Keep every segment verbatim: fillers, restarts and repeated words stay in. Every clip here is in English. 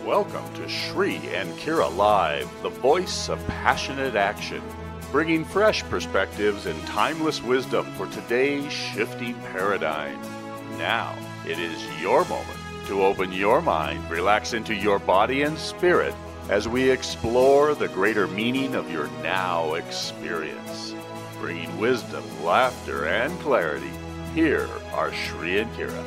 Welcome to Shri and Kira Live, the voice of passionate action, bringing fresh perspectives and timeless wisdom for today's shifting paradigm. Now, it is your moment to open your mind, relax into your body and spirit as we explore the greater meaning of your now experience. Bringing wisdom, laughter, and clarity, here are Shri and Kira.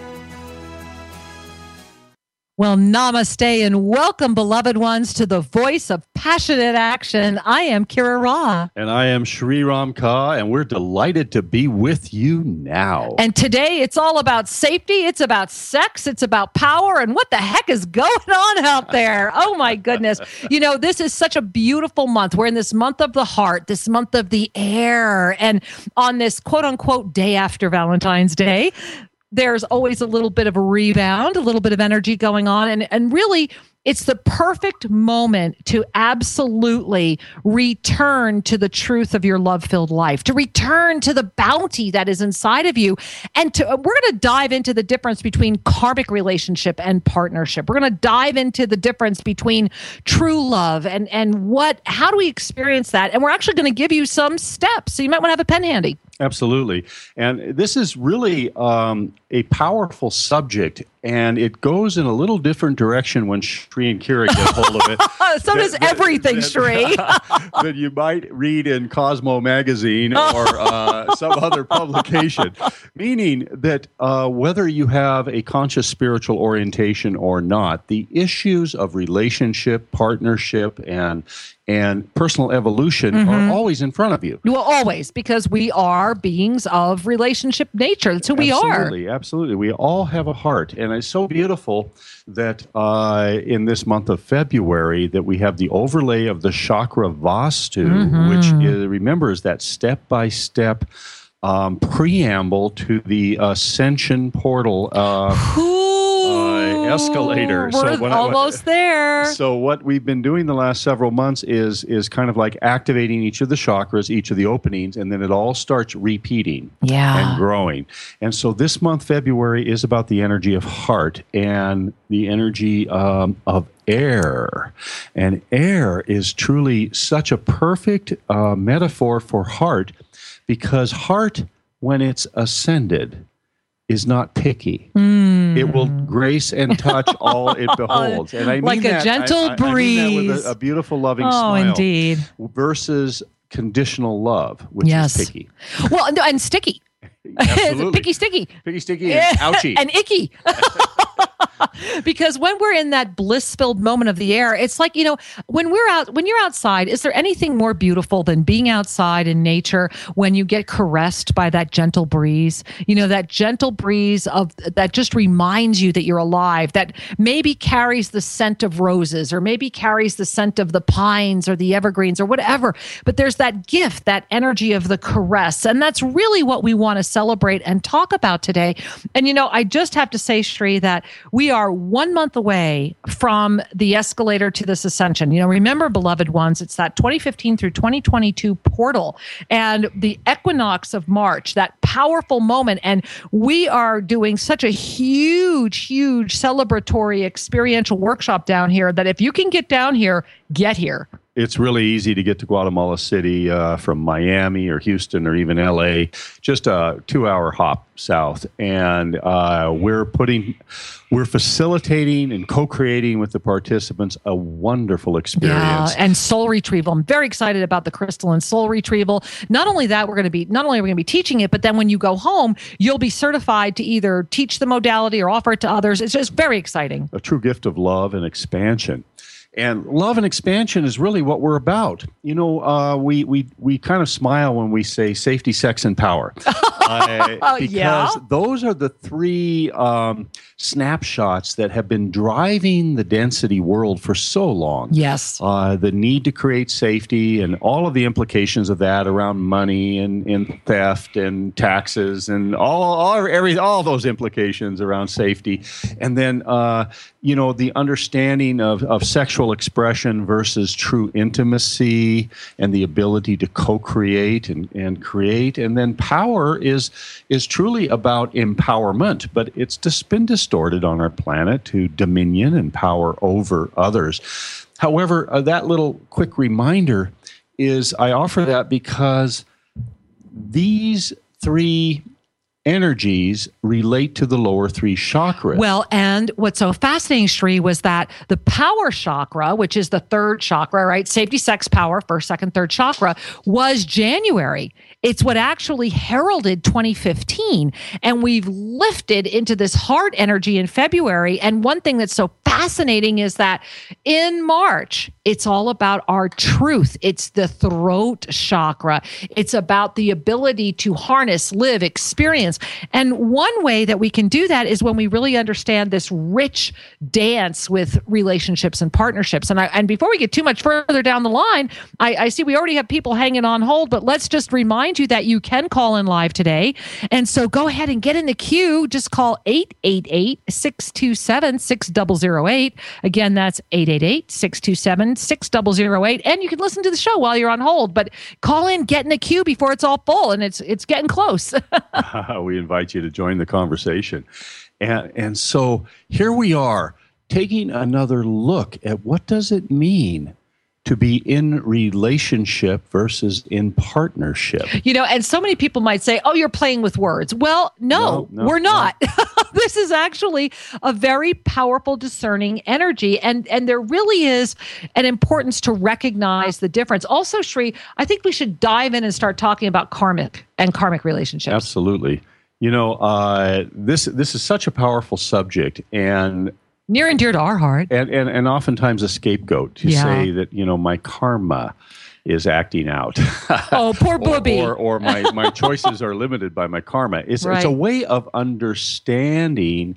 Well, namaste and welcome, beloved ones, to the voice of passionate action. I am Kira Ra. And I am Shri Ram Ka, and we're delighted to be with you now. And today it's all about safety, it's about sex, it's about power, and what the heck is going on out there? Oh my goodness. You know, this is such a beautiful month. We're in this month of the heart, this month of the air, and on this quote unquote day after Valentine's Day, there's always a little bit of a rebound, a little bit of energy going on. And, and really, it's the perfect moment to absolutely return to the truth of your love-filled life, to return to the bounty that is inside of you. And to, we're going to dive into the difference between karmic relationship and partnership. We're going to dive into the difference between true love and, and what, how do we experience that? And we're actually going to give you some steps. So you might want to have a pen handy. Absolutely. And this is really um, a powerful subject, and it goes in a little different direction when Shri and Kira get hold of it. so that, does that, everything, that, Shri. That you might read in Cosmo magazine or uh, some other publication. Meaning that uh, whether you have a conscious spiritual orientation or not, the issues of relationship, partnership, and and personal evolution mm-hmm. are always in front of you. Well, always, because we are beings of relationship nature. That's who we absolutely, are. Absolutely, absolutely. We all have a heart. And it's so beautiful that uh, in this month of February that we have the overlay of the chakra Vastu, mm-hmm. which is, remember, is that step-by-step um, preamble to the ascension portal uh, uh, escalator. We're so when almost I, there. So what we've been doing the last several months is is kind of like activating each of the chakras, each of the openings, and then it all starts repeating yeah. and growing. And so this month, February, is about the energy of heart and the energy um, of air. And air is truly such a perfect uh, metaphor for heart, because heart, when it's ascended, is not picky. Mm. It will grace and touch all it beholds. And I mean like that, a gentle I, I, breeze. I mean that with a, a beautiful, loving oh, smile. Oh, indeed. Versus conditional love, which yes. is picky. Well, no, and sticky. Absolutely. Picky, sticky. Picky, sticky, and ouchy. And icky. Because when we're in that bliss-filled moment of the air, it's like, you know, when we're out, when you're outside, is there anything more beautiful than being outside in nature when you get caressed by that gentle breeze? You know, that gentle breeze of that just reminds you that you're alive, that maybe carries the scent of roses or maybe carries the scent of the pines or the evergreens or whatever. But there's that gift, that energy of the caress. And that's really what we want to celebrate and talk about today. And, you know, I just have to say, Shri, that we are one month away from the escalator to this ascension. You know, remember, beloved ones, it's that twenty fifteen through twenty twenty-two portal and the equinox of March, that powerful moment. And we are doing such a huge, huge celebratory experiential workshop down here that if you can get down here, get here. It's really easy to get to Guatemala City uh, from Miami or Houston or even L A, just a two-hour hop south. And uh, we're putting, we're facilitating and co-creating with the participants a wonderful experience. Yeah, and soul retrieval. I'm very excited about the crystalline soul retrieval. Not only that, we're going to be, not only are we going to be teaching it, but then when you go home, you'll be certified to either teach the modality or offer it to others. It's just very exciting. A true gift of love and expansion. And love and expansion is really what we're about. You know, uh, we we we kind of smile when we say safety, sex, and power. Uh, because yeah? those are the three um, snapshots that have been driving the density world for so long. Yes. Uh, the need to create safety and all of the implications of that around money and, and theft and taxes and all all, every, all those implications around safety. And then, uh, you know, the understanding of, of sexual natural expression versus true intimacy and the ability to co-create and, and create. And then power is is truly about empowerment, but it's just been distorted on our planet to dominion and power over others. However, uh, that little quick reminder is I offer that because these three energies relate to the lower three chakras. Well, and what's so fascinating, Sri, was that the power chakra, which is the third chakra, right? Safety, sex, power, first, second, third chakra, was January. It's what actually heralded twenty fifteen. And we've lifted into this heart energy in February. And one thing that's so fascinating is that in March, it's all about our truth. It's the throat chakra. It's about the ability to harness, live, experience. And one way that we can do that is when we really understand this rich dance with relationships and partnerships. And I, and before we get too much further down the line, I, I see we already have people hanging on hold, but let's just remind you that you can call in live today. And so go ahead and get in the queue. Just call eight eight eight, six two seven, six zero zero eight. Again, that's eight eight eight, six two seven, six zero zero eight. And you can listen to the show while you're on hold, but call in, get in the queue before it's all full, and it's it's getting close. We invite you to join the conversation. And, and so here we are taking another look at what does it mean to be in relationship versus in partnership. You know, and so many people might say, oh, you're playing with words. Well, no, no, no we're not. No. This is actually a very powerful, discerning energy. And, and there really is an importance to recognize the difference. Also, Sri, I think we should dive in and start talking about karmic and karmic relationships. Absolutely. You know, uh, this this is such a powerful subject, and near and dear to our heart. And and, and oftentimes a scapegoat to yeah. say that, you know, my karma is acting out. Oh, poor booby. or, or, or my, my choices are limited by my karma. It's, right. it's a way of understanding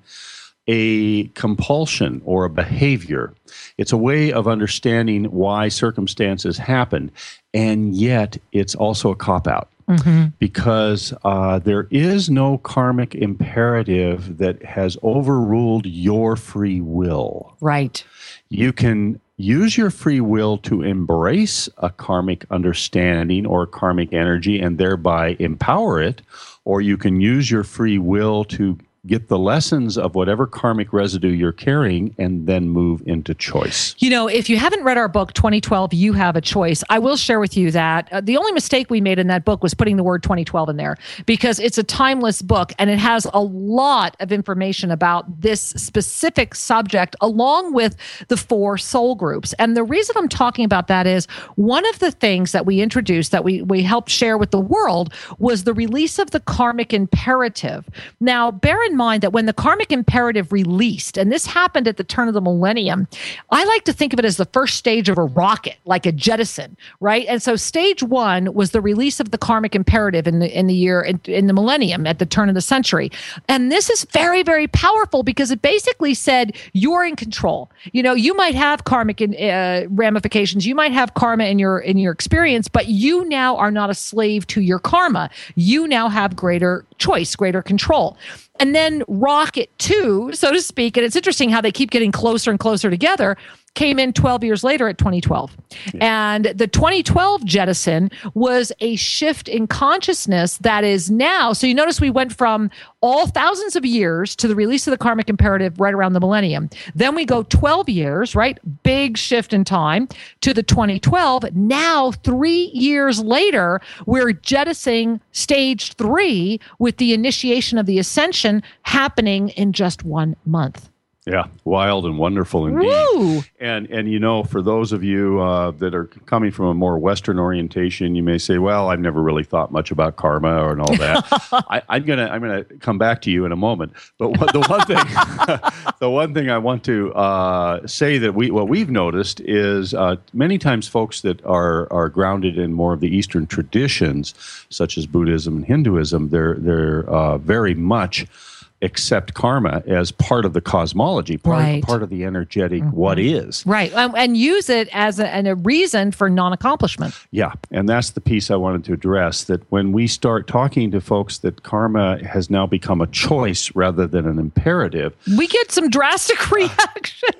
a compulsion or a behavior. It's a way of understanding why circumstances happen. And yet it's also a cop-out. Mm-hmm. Because uh, there is no karmic imperative that has overruled your free will. Right. You can use your free will to embrace a karmic understanding or karmic energy and thereby empower it, or you can use your free will to get the lessons of whatever karmic residue you're carrying and then move into choice. You know, if you haven't read our book, twenty twelve, You Have a Choice, I will share with you that uh, the only mistake we made in that book was putting the word twenty twelve in there, because it's a timeless book and it has a lot of information about this specific subject along with the four soul groups. And the reason I'm talking about that is one of the things that we introduced, that we, we helped share with the world, was the release of the karmic imperative. Now, bear in mind that when the karmic imperative released, and this happened at the turn of the millennium, I like to think of it as the first stage of a rocket, like a jettison, right? And so stage one was the release of the karmic imperative in the in the year in, in the millennium at the turn of the century. And this is very, very powerful because it basically said you're in control. You know, you might have karmic uh, ramifications, you might have karma in your in your experience, but you now are not a slave to your karma. You now have greater choice, greater control. And then Rocket two, so to speak, and it's interesting how they keep getting closer and closer together, came in twelve years later at twenty twelve. Yeah. And the twenty twelve jettison was a shift in consciousness that is now, so you notice we went from all thousands of years to the release of the karmic imperative right around the millennium. Then we go twelve years, right? Big shift in time to the twenty twelve. Now, three years later, we're jettisoning stage three with the initiation of the ascension happening in just one month. Yeah, wild and wonderful indeed. Woo! And and you know, for those of you uh, that are coming from a more Western orientation, you may say, "Well, I've never really thought much about karma and all that." I, I'm gonna I'm gonna come back to you in a moment. But what, the one thing the one thing I want to uh, say that we what we've noticed is uh, many times folks that are are grounded in more of the Eastern traditions, such as Buddhism and Hinduism, they're they're uh, very much accept karma as part of the cosmology, part, right. part of the energetic mm-hmm. what is. Right, um, and use it as a, and a reason for non-accomplishment. Yeah, and that's the piece I wanted to address, that when we start talking to folks that karma has now become a choice rather than an imperative. We get some drastic reactions.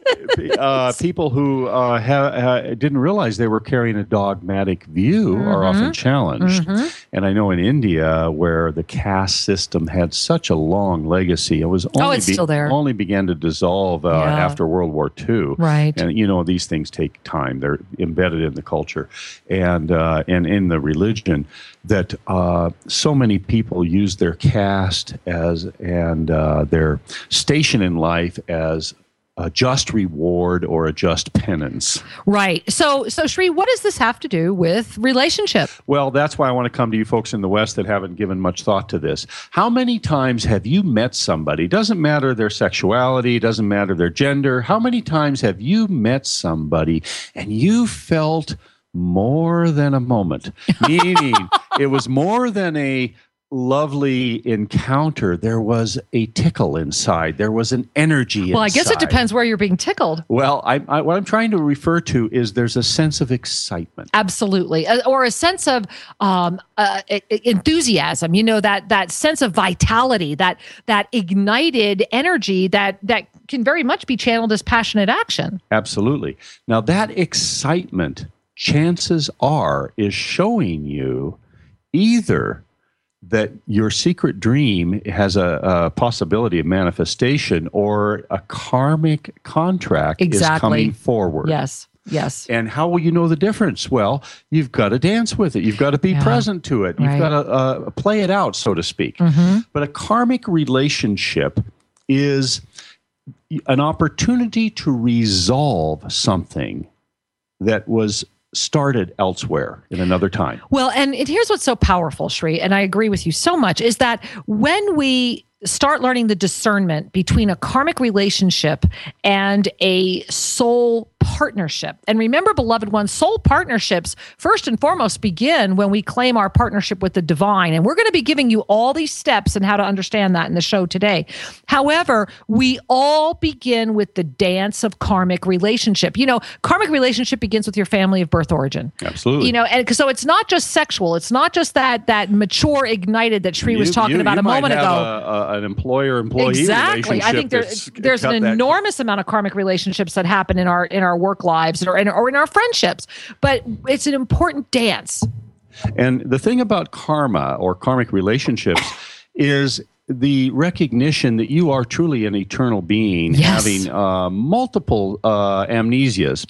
uh, people who uh, ha- ha- didn't realize they were carrying a dogmatic view Mm-hmm. are often challenged. Mm-hmm. And I know in India, where the caste system had such a long legacy, it was only, Oh, it's still there. only began to dissolve uh, Yeah. after World War Two. Right. And you know, these things take time. They're embedded in the culture and uh, and in the religion. That uh, so many people use their caste as and uh, their station in life as a just reward or a just penance. Right. So, so Sri, what does this have to do with relationship? Well, that's why I want to come to you folks in the West that haven't given much thought to this. How many times have you met somebody? Doesn't matter their sexuality, doesn't matter their gender. How many times have you met somebody and you felt more than a moment? Meaning it was more than a lovely encounter. There was a tickle inside. There was an energy Well, I inside. guess it depends where you're being tickled. Well, I, I, what I'm trying to refer to is there's a sense of excitement. Absolutely. Uh, Or a sense of um, uh, e- e- enthusiasm, you know, that that sense of vitality, that that ignited energy that that can very much be channeled as passionate action. Absolutely. Now, that excitement, chances are, is showing you either that your secret dream has a, a possibility of manifestation or a karmic contract Exactly. is coming forward. Yes. Yes. And how will you know the difference? Well, you've got to dance with it. You've got to be Yeah. present to it. You've Right. got to uh, play it out, so to speak. Mm-hmm. But a karmic relationship is an opportunity to resolve something that was started elsewhere in another time. Well, and, and here's what's so powerful, Sri, and I agree with you so much, is that when we start learning the discernment between a karmic relationship and a soul partnership. And remember, beloved ones, soul partnerships, first and foremost, begin when we claim our partnership with the divine. And we're going to be giving you all these steps and how to understand that in the show today. However, we all begin with the dance of karmic relationship. You know, karmic relationship begins with your family of birth origin. Absolutely. You know, and so it's not just sexual. It's not just that that mature ignited that Sri was You- talking you- about you a might moment have ago. A, a, an employer-employee Exactly. relationship. I think there, that's there's cut an that- enormous amount of karmic relationships that happen in our in our work lives or in, or in our friendships. But it's an important dance. And the thing about karma or karmic relationships is the recognition that you are truly an eternal being Yes. having uh, multiple uh, amnesias.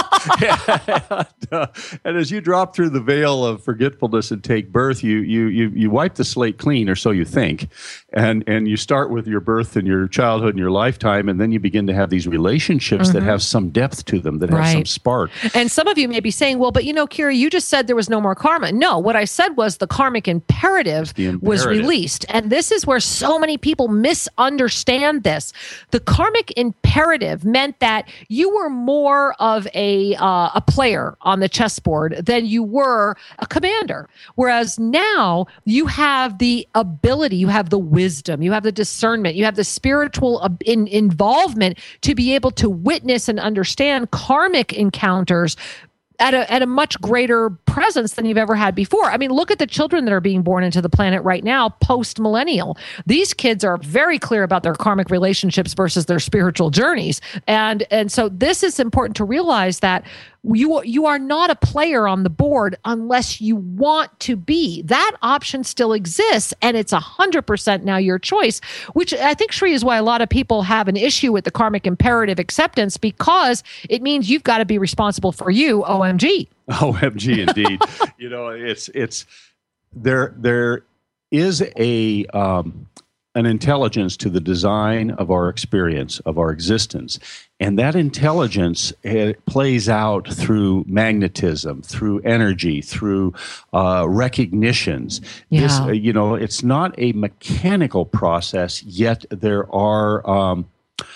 and, uh, and as you drop through the veil of forgetfulness and take birth, you you you you wipe the slate clean, or so you think, and and you start with your birth and your childhood and your lifetime, and then you begin to have these relationships that have some depth to them, that have some Right. spark. And some of you may be saying, well, but you know, Kira, you just said there was no more karma. No, what I said was the karmic imperative, The was imperative. released. And this is where so many people misunderstand this. The karmic imperative meant that you were more of a uh, a player on the chessboard than you were a commander. Whereas now you have the ability, you have the wisdom, you have the discernment, you have the spiritual uh, in, involvement to be able to witness and understand karmic encounters at a at a much greater presence than you've ever had before. I mean, look at the children that are being born into the planet right now, post-millennial. These kids are very clear about their karmic relationships versus their spiritual journeys. And and so this is important to realize that you you are not a player on the board unless you want to be. That option still exists, and it's one hundred percent now your choice, which I think, Sri, is why a lot of people have an issue with the karmic imperative acceptance, because it means you've got to be responsible for you, O M G. O M G, indeed. You know, it's it's there. There is a um, an intelligence to the design of our experience, of our existence, and that intelligence uh, plays out through magnetism, through energy, through uh, recognitions. This, Yeah. uh, you know, it's not a mechanical process. Yet there are. Um,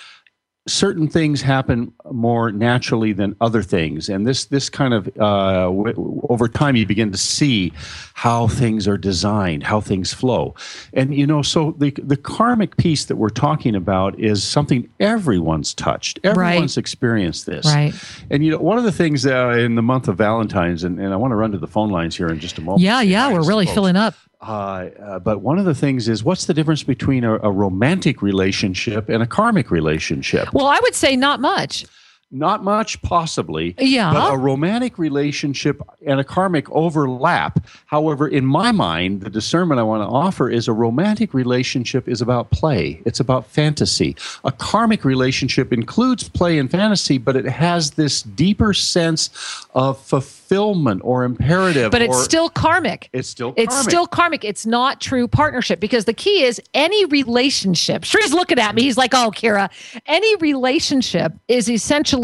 certain things happen more naturally than other things, and this this kind of uh, w- over time you begin to see how things are designed, how things flow, and you know. So the the karmic piece that we're talking about is something everyone's touched, everyone's experienced this, Right. And you know, one of the things uh, in the month of Valentine's, and, and I want to run to the phone lines here in just a moment. Yeah, yeah, we're really Folks. filling up. Uh, uh, but one of the things is, what's the difference between a, a romantic relationship and a karmic relationship? Well, I would say not much. Not much, possibly. Yeah. But a romantic relationship and a karmic overlap. However, in my mind, the discernment I want to offer is a romantic relationship is about play. It's about fantasy. A karmic relationship includes play and fantasy, but it has this deeper sense of fulfillment or imperative. But it's or, still karmic. It's still karmic. It's still karmic. It's not true partnership, because the key is any relationship. Shree's looking at me. He's like, oh, Kira, any relationship is essentially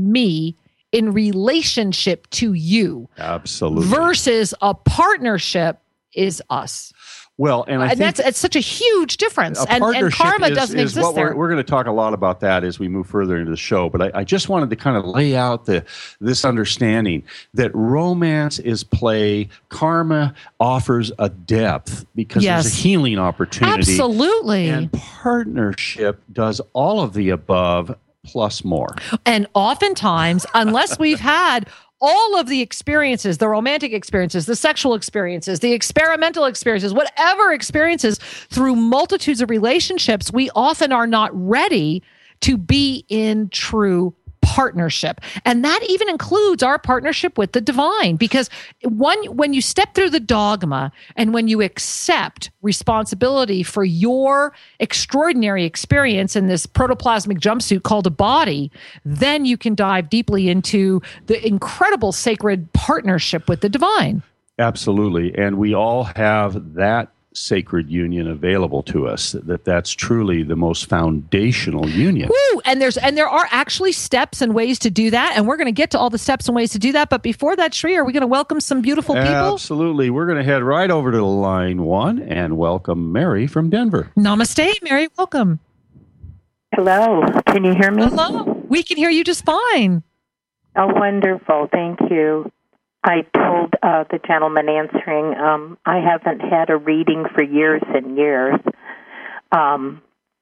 me in relationship to you. Absolutely. Versus a partnership is us. Well, and I and think that's it's such a huge difference. A and, and partnership karma is, doesn't is exist what there. We're, we're going to talk a lot about that as we move further into the show. But I, I just wanted to kind of lay out the this understanding that romance is play. Karma offers a depth because Yes. there's a healing opportunity. Absolutely. And partnership does all of the above plus more. And oftentimes, unless we've had all of the experiences, the romantic experiences, the sexual experiences, the experimental experiences, whatever experiences through multitudes of relationships, we often are not ready to be in true partnership. And that even includes our partnership with the divine, because one, when you step through the dogma and when you accept responsibility for your extraordinary experience in this protoplasmic jumpsuit called a body, then you can dive deeply into the incredible sacred partnership with the divine. Absolutely. And we all have that sacred union available to us, that that's truly the most foundational union. Woo! And there's and there are actually steps and ways to do that, and we're going to get to all the steps and ways to do that. But before that, Shree, are we going to welcome some beautiful people? Absolutely. We're going to head right over to line one and welcome Mary from Denver. Namaste, Mary. Welcome. Hello. Can you hear me? Hello. We can hear you just fine. Oh, wonderful. Thank you. I told uh, the gentleman answering, um, I haven't had a reading for years and years. Um,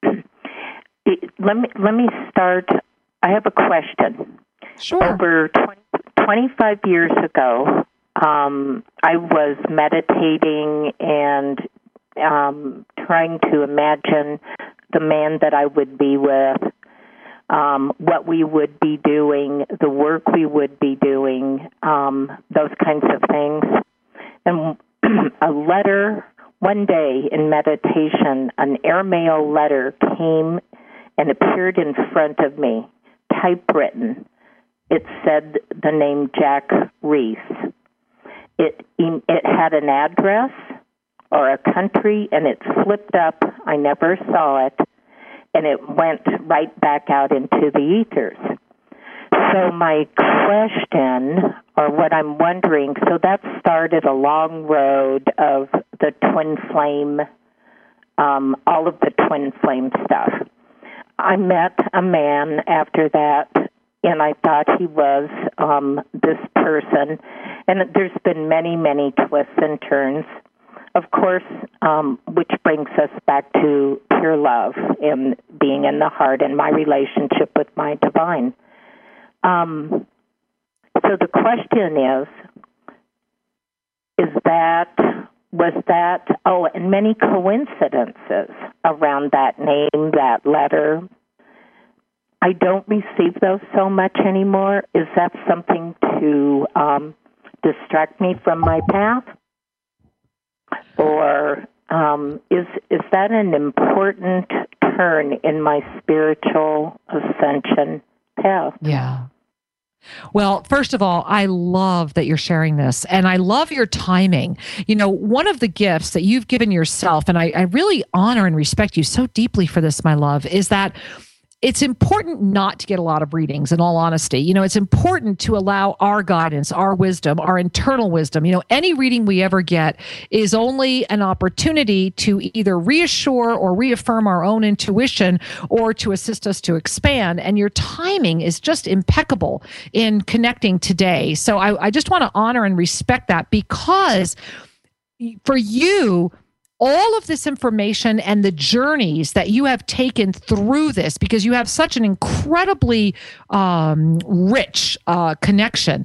it, let me let me start. I have a question. Sure. Over twenty, twenty-five years ago, um, I was meditating and um, trying to imagine the man that I would be with. Um, what we would be doing, the work we would be doing, um, those kinds of things. And a letter, one day in meditation, an airmail letter came and appeared in front of me, typewritten. It said the name Jack Reese. It, it had an address or a country, and it flipped up. I never saw it. And it went right back out into the ethers. So my question, or what I'm wondering, so that started a long road of the twin flame, um, all of the twin flame stuff. I met a man after that, and I thought he was um, this person. And there's been many, many twists and turns. Of course, um, which brings us back to pure love and being in the heart and my relationship with my divine. Um, so the question is, is that, was that, oh, and many coincidences around that name, that letter. I don't receive those so much anymore. Is that something to um, distract me from my path? Or um, is is that an important turn in my spiritual ascension path? Yeah. Well, first of all, I love that you're sharing this, and I love your timing. You know, one of the gifts that you've given yourself, and I, I really honor and respect you so deeply for this, my love, is that it's important not to get a lot of readings, in all honesty. You know, it's important to allow our guidance, our wisdom, our internal wisdom. You know, any reading we ever get is only an opportunity to either reassure or reaffirm our own intuition or to assist us to expand. And your timing is just impeccable in connecting today. So I, I just want to honor and respect that, because for you, all of this information and the journeys that you have taken through this, because you have such an incredibly um, rich uh, connection,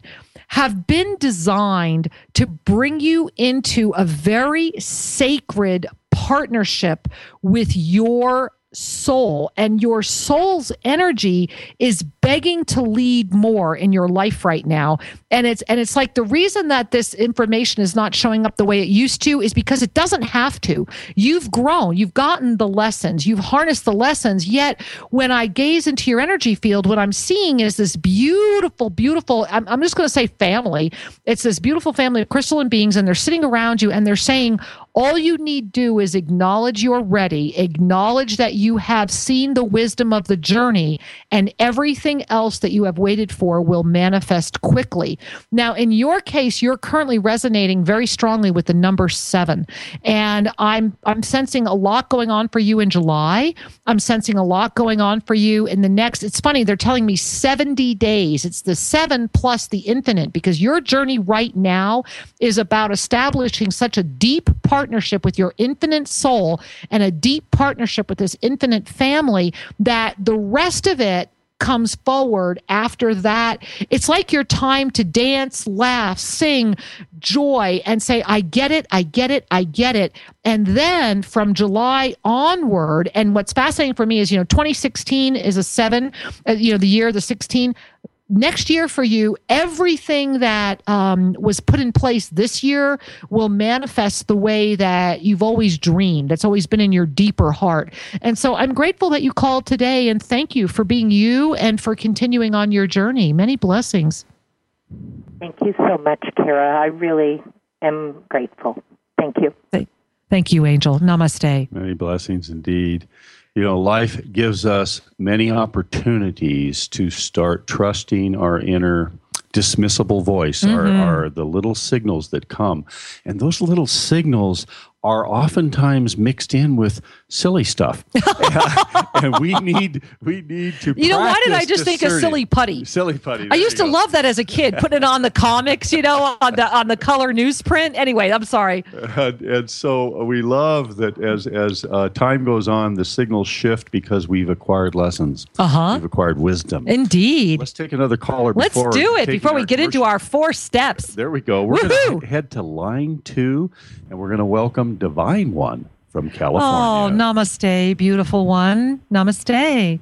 have been designed to bring you into a very sacred partnership with your soul, and your soul's energy is begging to lead more in your life right now. And it's and it's like the reason that this information is not showing up the way it used to is because it doesn't have to. You've grown, you've gotten the lessons, you've harnessed the lessons. Yet when I gaze into your energy field, what I'm seeing is this beautiful, beautiful, I'm, I'm just going to say family. It's this beautiful family of crystalline beings, and they're sitting around you and they're saying, all you need do is acknowledge you're ready, acknowledge that you have seen the wisdom of the journey, and everything else that you have waited for will manifest quickly. Now, in your case, you're currently resonating very strongly with the number seven. And I'm I'm sensing a lot going on for you in July. I'm sensing a lot going on for you in the next, it's funny, they're telling me seventy days. It's the seven plus the infinite, because your journey right now is about establishing such a deep partnership with your infinite soul and a deep partnership with this infinite family that the rest of it comes forward after that. It's like your time to dance, laugh, sing, joy, and say, I get it, I get it, I get it. And then from July onward, and what's fascinating for me is, you know, twenty sixteen is a seven, uh, you know, the year, the sixteen. Next year for you, everything that um, was put in place this year will manifest the way that you've always dreamed. That's always been in your deeper heart. And so I'm grateful that you called today, and thank you for being you and for continuing on your journey. Many blessings. Thank you so much, Kara. I really am grateful. Thank you. Thank you, Angel. Namaste. Many blessings indeed. You know, life gives us many opportunities to start trusting our inner dismissible voice, mm-hmm. our, our the little signals that come. And those little signals are oftentimes mixed in with silly stuff. And we need we need to You know, why did I just think of silly putty? Silly putty. I used to go. love that as a kid, putting it on the comics, you know, on the on the color newsprint. Anyway, I'm sorry. And, and so we love that as as uh, time goes on, the signals shift because we've acquired lessons. Uh-huh. We've acquired wisdom. Indeed. Let's take another caller. Let's before do it before we get into our four steps. There we go. We're going to head to line two, and we're going to welcome Divine One from California. Oh, namaste, beautiful one. Namaste.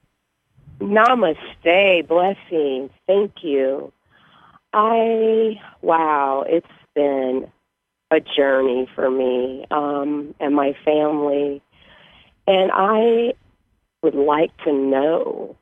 Namaste, blessings. Thank you. I, wow, it's been a journey for me um, and my family. And I would like to know,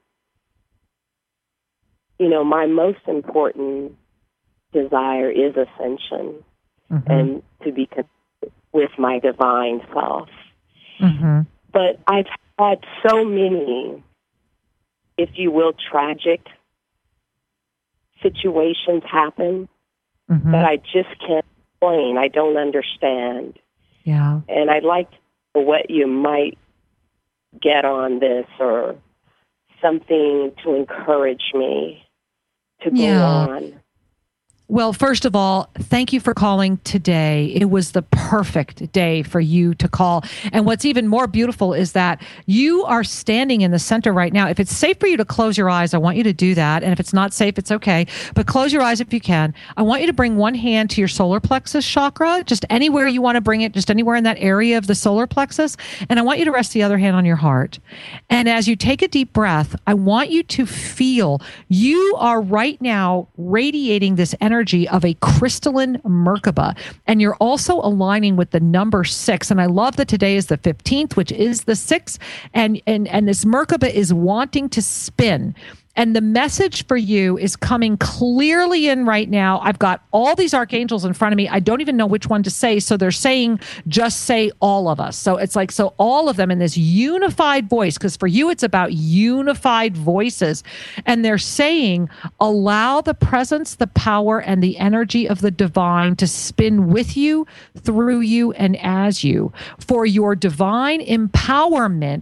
you know, my most important desire is ascension, mm-hmm. and to be connected with my divine self. Mm-hmm. But I've had so many, if you will, tragic situations happen mm-hmm. that I just can't explain. I don't understand. Yeah. And I'd like to know what you might get on this, or something to encourage me to go yeah. on. Well, first of all, thank you for calling today. It was the perfect day for you to call. And what's even more beautiful is that you are standing in the center right now. If it's safe for you to close your eyes, I want you to do that. And if it's not safe, it's okay. But close your eyes if you can. I want you to bring one hand to your solar plexus chakra, just anywhere you want to bring it, just anywhere in that area of the solar plexus. And I want you to rest the other hand on your heart. And as you take a deep breath, I want you to feel you are right now radiating this energy energy of a crystalline Merkaba. And you're also aligning with the number six. And I love that today is the fifteenth, which is the six. And, and, and this Merkaba is wanting to spin. And the message for you is coming clearly in right now. I've got all these archangels in front of me. I don't even know which one to say. So they're saying, just say all of us. So it's like, so all of them in this unified voice, because for you, it's about unified voices. And they're saying, allow the presence, the power, and the energy of the divine to spin with you, through you, and as you for your divine empowerment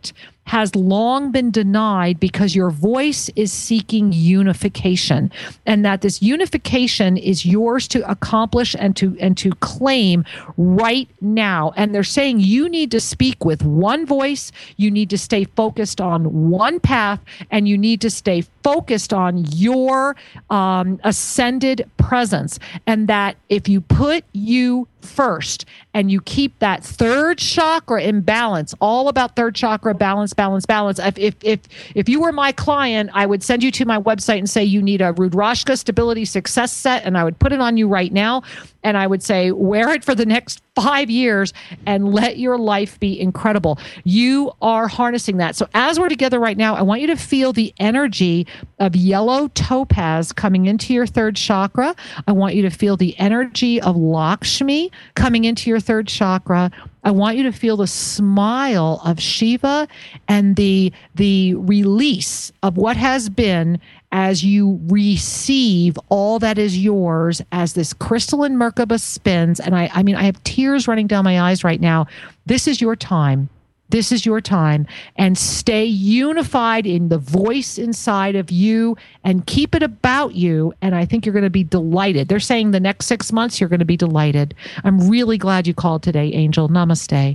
has long been denied because your voice is seeking unification, and that this unification is yours to accomplish and to and to claim right now. And they're saying you need to speak with one voice, you need to stay focused on one path, and you need to stay focused on your um, ascended presence. And that if you put you first and you keep that third chakra in balance, all about third chakra balance, balance, balance. If if if if you were my client, I would send you to my website and say you need a Rudrashka Stability Success Set, and I would put it on you right now, and I would say wear it for the next five years and let your life be incredible. You are harnessing that. So as we're together right now, I want you to feel the energy of yellow topaz coming into your third chakra. I want you to feel the energy of Lakshmi coming into your third chakra. I want you to feel the smile of Shiva and the, the release of what has been as you receive all that is yours as this crystalline Merkaba spins. And I, I mean, I have tears running down my eyes right now. This is your time. This is your time, and stay unified in the voice inside of you and keep it about you. And I think you're going to be delighted. They're saying the next six months, you're going to be delighted. I'm really glad you called today, Angel. Namaste.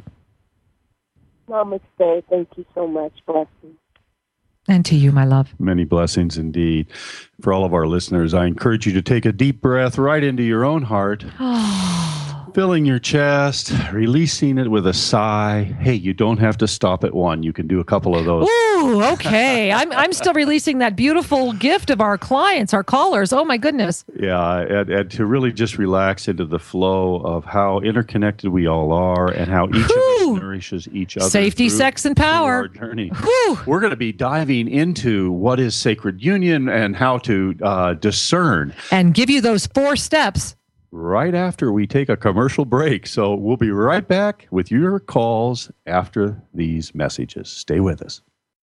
Namaste. Thank you so much. Blessings. And to you, my love. Many blessings indeed. For all of our listeners, I encourage you to take a deep breath right into your own heart. Filling your chest, releasing it with a sigh. Hey, you don't have to stop at one. You can do a couple of those. Ooh, okay. I'm I'm still releasing that beautiful gift of our clients, our callers. Oh, my goodness. Yeah, and, and to really just relax into the flow of how interconnected we all are and how each Whew. of us nourishes each other. Safety, through, sex, and power. Our journey. Whew. We're going to be diving into what is sacred union and how to uh, discern. And give you those four steps. Right after we take a commercial break. So we'll be right back with your calls after these messages. Stay with us.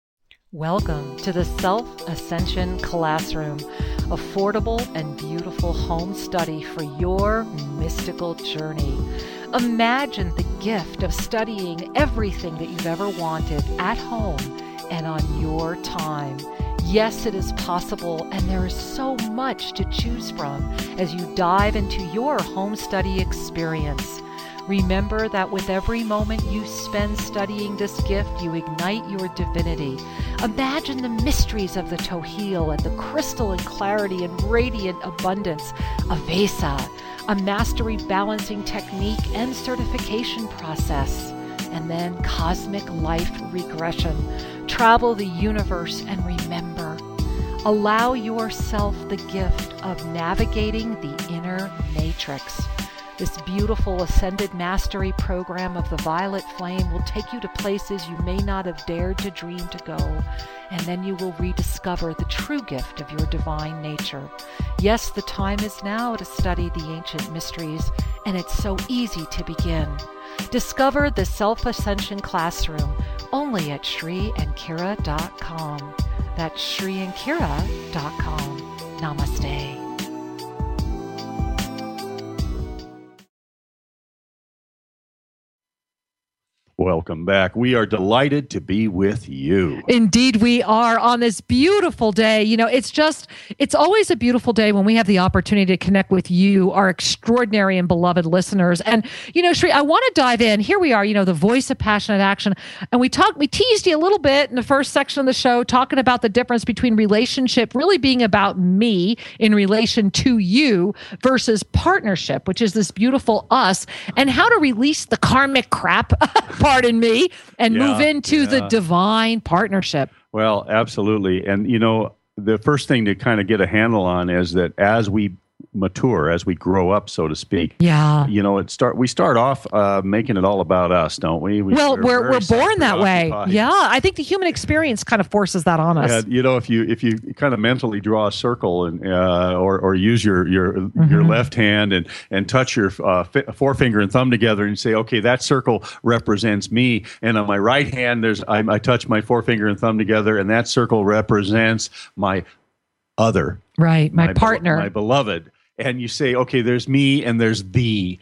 Welcome to the Self-Ascension Classroom, affordable and beautiful home study for your mystical journey. Imagine the gift of studying everything that you've ever wanted at home and on your time. Yes, it is possible, and there is so much to choose from as you dive into your home study experience. Remember that with every moment you spend studying this gift, you ignite your divinity. Imagine the mysteries of the Tohil and the crystalline clarity and radiant abundance of Vesa, a mastery balancing technique and certification process, and then cosmic life regression. Travel the universe and remember, allow yourself the gift of navigating the inner matrix. This beautiful Ascended Mastery program of the Violet Flame will take you to places you may not have dared to dream to go, and then you will rediscover the true gift of your divine nature. Yes, the time is now to study the ancient mysteries, and it's so easy to begin. Discover the Self-Ascension Classroom only at Shri and Kira dot com. That's Shri and Kira dot com. Namaste. Welcome back. We are delighted to be with you. Indeed, we are on this beautiful day. You know, it's just, it's always a beautiful day when we have the opportunity to connect with you, our extraordinary and beloved listeners. And, you know, Shri, I want to dive in. Here we are, you know, the voice of passionate action. And we talked, we teased you a little bit in the first section of the show, talking about the difference between relationship really being about me in relation to you versus partnership, which is this beautiful us, and how to release the karmic crap pardon me, and yeah, move into yeah. the divine partnership. Well, absolutely. And, you know, the first thing to kind of get a handle on is that as we mature, as we grow up, so to speak, yeah, you know, it start we start off uh, making it all about us, don't we? we well, we're we're, we're born that way. Yeah, I think the human experience kind of forces that on us. And, you know, if you if you kind of mentally draw a circle and uh, or or use your your mm-hmm. your left hand and and touch your uh, f- forefinger and thumb together and say, okay, that circle represents me, and on my right hand, there's I, I touch my forefinger and thumb together, and that circle represents my other, right, my, my partner, be- my beloved. And you say, okay, there's me and there's thee.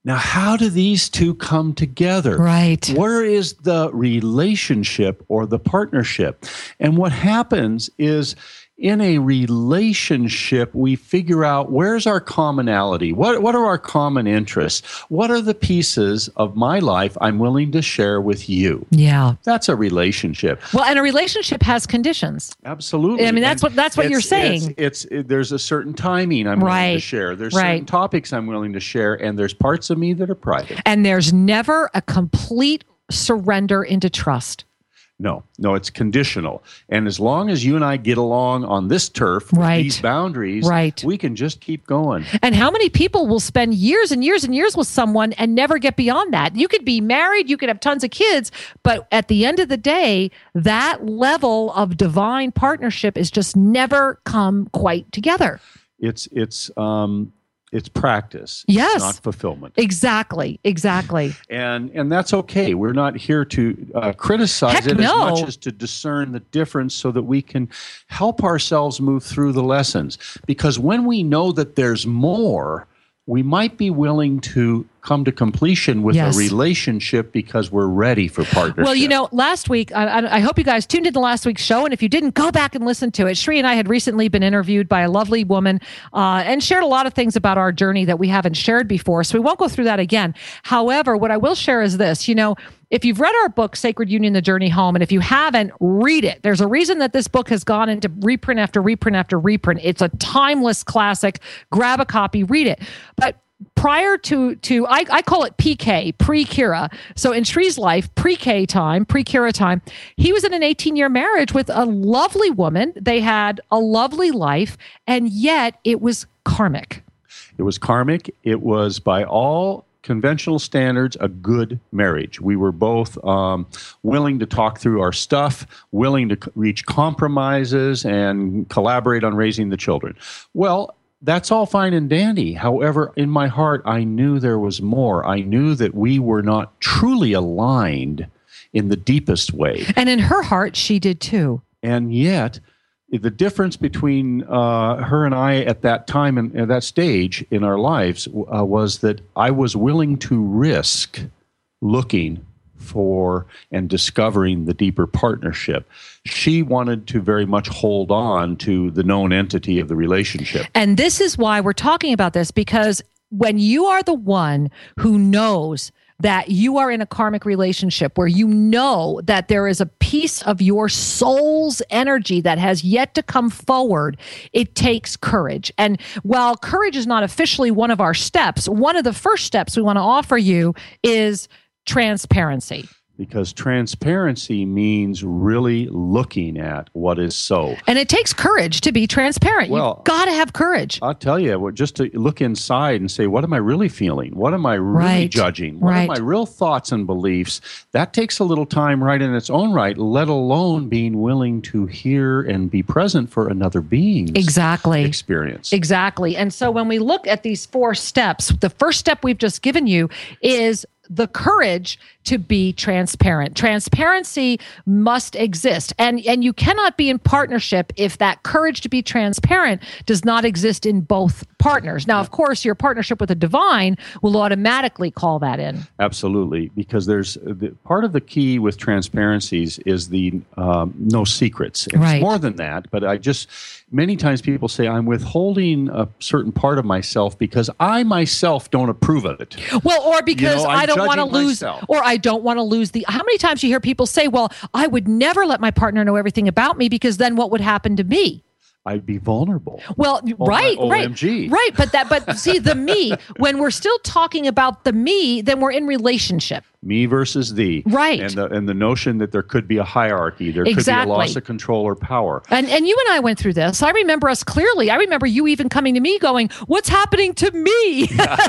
Now, how do these two come together? Right. Where is the relationship or the partnership? And what happens is in a relationship, we figure out where's our commonality? What, what are our common interests? What are the pieces of my life I'm willing to share with you? Yeah. That's a relationship. Well, and a relationship has conditions. Absolutely. I mean, that's And what that's what it's- you're saying. It's, it's it, there's a certain timing I'm willing to Right. share. There's Right. certain topics I'm willing to share, and there's parts of me that are private. And there's never a complete surrender into trust. No, no, it's conditional. And as long as you and I get along on this turf, with Right. these boundaries, Right. we can just keep going. And how many people will spend years and years and years with someone and never get beyond that? You could be married, you could have tons of kids, but at the end of the day, that level of divine partnership is just never come quite together. It's it's um it's practice. Yes. It's not fulfillment. Exactly, exactly. And and that's okay. We're not here to uh, criticize Heck it no. as much as to discern the difference so that we can help ourselves move through the lessons. Because when we know that there's more, we might be willing to come to completion with Yes. a relationship because we're ready for partnership. Well, you know, last week, I, I I hope you guys tuned into last week's show. And if you didn't, go back and listen to it. Shri and I had recently been interviewed by a lovely woman uh, and shared a lot of things about our journey that we haven't shared before. So we won't go through that again. However, what I will share is this, you know, if you've read our book, Sacred Union, The Journey Home, and if you haven't, read it. There's a reason that this book has gone into reprint after reprint after reprint. It's a timeless classic. Grab a copy, read it. But prior to, to I, I call it P K, pre-Kira. So in Shri's life, pre-K time, pre-Kira time, he was in an eighteen-year marriage with a lovely woman. They had a lovely life, and yet it was karmic. It was karmic. It was, by all conventional standards, a good marriage. We were both um, willing to talk through our stuff, willing to c- reach compromises and collaborate on raising the children. Well, that's all fine and dandy. However, in my heart, I knew there was more. I knew that we were not truly aligned in the deepest way. And in her heart, she did too. And yet, the difference between uh, her and I at that time and at that stage in our lives uh, was that I was willing to risk looking for and discovering the deeper partnership. She wanted to very much hold on to the known entity of the relationship. And this is why we're talking about this, because when you are the one who knows that you are in a karmic relationship where you know that there is a piece of your soul's energy that has yet to come forward, it takes courage. And while courage is not officially one of our steps, one of the first steps we want to offer you is transparency. Because transparency means really looking at what is so. And it takes courage to be transparent. Well, You've got to have courage. I'll tell you, what, just to look inside and say, what am I really feeling? What am I really Right. judging? What Right. are my real thoughts and beliefs? That takes a little time right in its own right, let alone being willing to hear and be present for another being's Exactly. experience. Exactly. And so when we look at these four steps, the first step we've just given you is the courage to be transparent. Transparency must exist. And, and you cannot be in partnership if that courage to be transparent does not exist in both partners. Now, of course, your partnership with the divine will automatically call that in. Absolutely, because there's the, part of the key with transparencies is the um, no secrets. It's Right. more than that, but I just, many times people say, I'm withholding a certain part of myself because I myself don't approve of it. Well, or because You know, I'm I don't want to judging lose, myself. or I don't want to lose the. How many times you hear people say, well, I would never let my partner know everything about me because then what would happen to me? I'd be vulnerable. Well, Oh, right, my right, O M G. right. But that, but see, the me, when we're still talking about the me, then we're in relationship. Me versus thee. Right. And the, and the notion that there could be a hierarchy, there could Exactly. be a loss of control or power. And and you and I went through this. I remember us clearly. I remember you even coming to me going, what's happening to me?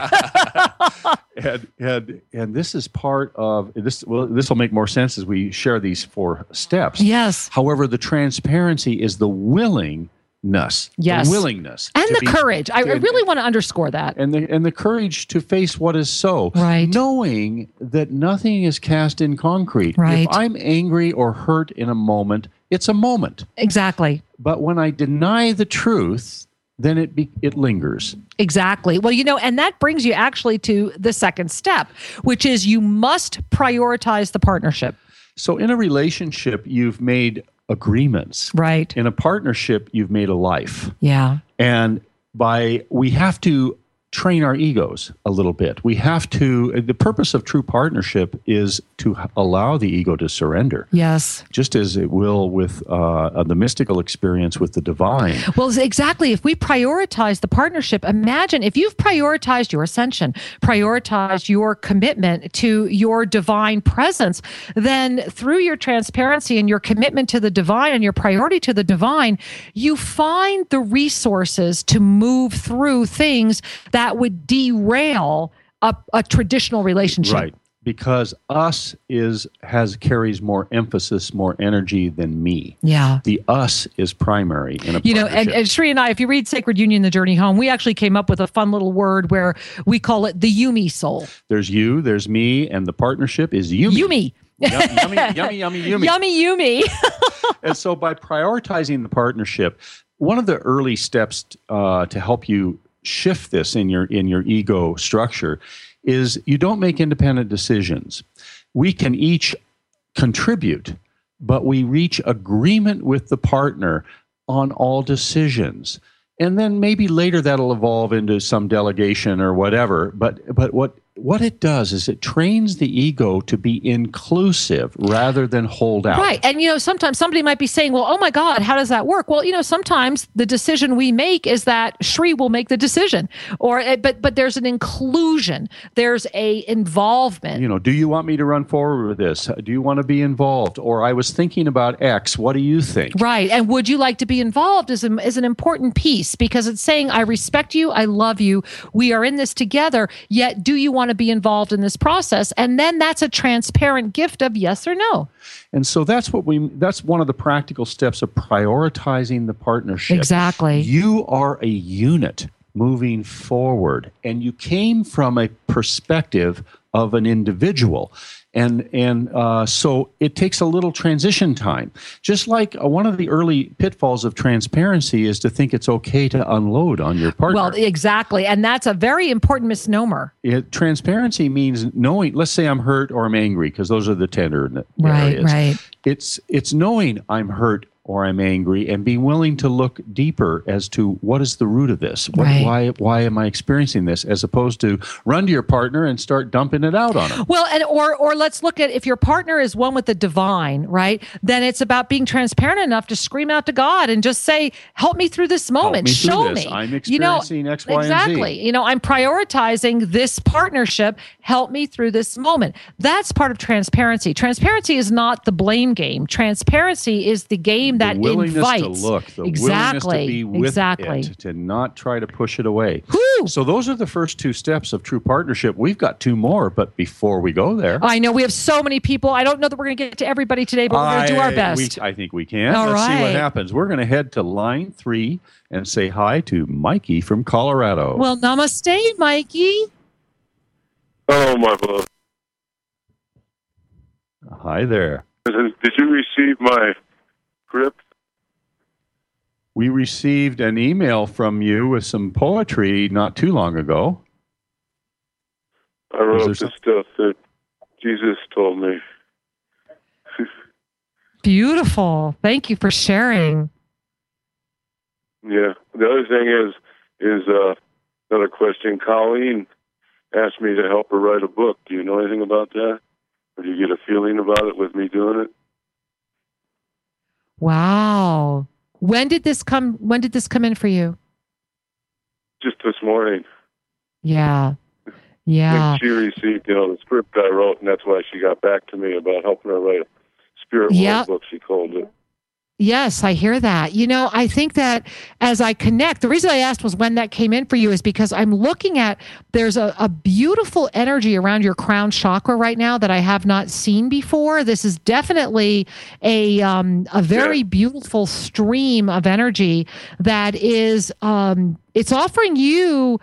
and, and and this is part of this. Well, this will make more sense as we share these four steps. Yes. However, the transparency is the willingness, Yes. the willingness, And to the be- courage. I, I to- really want to underscore that. and the and the courage to face what is so, Right. knowing that nothing is cast in concrete. Right. If I'm angry or hurt in a moment, it's a moment. Exactly. But when I deny the truth, then it be, it lingers. Exactly. Well, you know, and that brings you actually to the second step, which is you must prioritize the partnership. So in a relationship, you've made agreements. Right. In a partnership, you've made a life. Yeah. And by we have to train our egos a little bit. We have to, the purpose of true partnership is to allow the ego to surrender. Yes. Just as it will with uh, the mystical experience with the divine. Well, exactly. If we prioritize the partnership, imagine if you've prioritized your ascension, prioritized your commitment to your divine presence, then through your transparency and your commitment to the divine and your priority to the divine, you find the resources to move through things that would derail a, a traditional relationship. Right. Because us is has carries more emphasis, more energy than me. Yeah. The us is primary in a You know, partnership. and, and Sri and I, if you read Sacred Union, The Journey Home, we actually came up with a fun little word where we call it the Yumi soul. There's you, there's me, and the partnership is Yumi. Yumi. Yum, yummy, yummy, yummy, yummy. Yummy Yumi. And so by prioritizing the partnership, one of the early steps uh, to help you shift this in your in your ego structure is you don't make independent decisions. We can each contribute, but we reach agreement with the partner on all decisions. And then maybe later that'll evolve into some delegation or whatever. But but what what it does is it trains the ego to be inclusive rather than hold out. Right. And, you know, sometimes somebody might be saying, well, oh, my God, how does that work? Well, you know, sometimes the decision we make is that Sri will make the decision. or But but there's an inclusion. There's a involvement. You know, do you want me to run forward with this? Do you want to be involved? Or I was thinking about X. What do you think? Right. And would you like to be involved is, a, is an important piece because it's saying, I respect you. I love you. We are in this together. Yet, do you want to be involved in this process? And then that's a transparent gift of yes or no. And so that's what we that's one of the practical steps of prioritizing the partnership. Exactly. You are a unit moving forward, and you came from a perspective of an individual. And and uh, so it takes a little transition time. Just like uh, one of the early pitfalls of transparency is to think it's okay to unload on your partner. Well, exactly. And that's a very important misnomer. It, transparency means knowing, let's say I'm hurt or I'm angry, because those are the tender Right, areas. right. It's, it's knowing I'm hurt or I'm angry and being willing to look deeper as to what is the root of this? What, Right. Why why am I experiencing this? As opposed to run to your partner and start dumping it out on them. Well, and or or let's look at if your partner is one with the divine, right? Then it's about being transparent enough to scream out to God and just say, "Help me through this moment. me through Show this. me." I'm you know, experiencing X, Y, and Z. exactly. You know, I'm prioritizing this partnership. Help me through this moment. That's part of transparency. Transparency is not the blame game. Transparency is the game that the willingness invites. to look, the exactly. willingness to be with exactly. it, to not try to push it away. Whew. So those are the first two steps of true partnership. We've got two more, but before we go there, I know we have so many people. I don't know that we're going to get to everybody today, but we're going to do our I- best. we- I think we can. All Let's see what right. happens. We're going to head to line three and say hi to Mikey from Colorado. Well, namaste, Mikey. Oh, my brother. Hi there. Did you receive my script? We received an email from you with some poetry not too long ago. I wrote there the some- stuff that Jesus told me. Beautiful. Thank you for sharing. Yeah. The other thing is, is uh, another question. Colleen asked me to help her write a book. Do you know anything about that? Or do you get a feeling about it with me doing it? Wow. When did this come when did this come in for you? Just this morning. Yeah. I Yeah. think she received, you know, the script I wrote, and that's why she got back to me about helping her write a spirit world Yeah. book, she called it. Yes, I hear that. You know, I think that as I connect, the reason I asked was when that came in for you is because I'm looking at, there's a, a beautiful energy around your crown chakra right now that I have not seen before. This is definitely a um, a very Yeah. beautiful stream of energy that is, um, it's offering you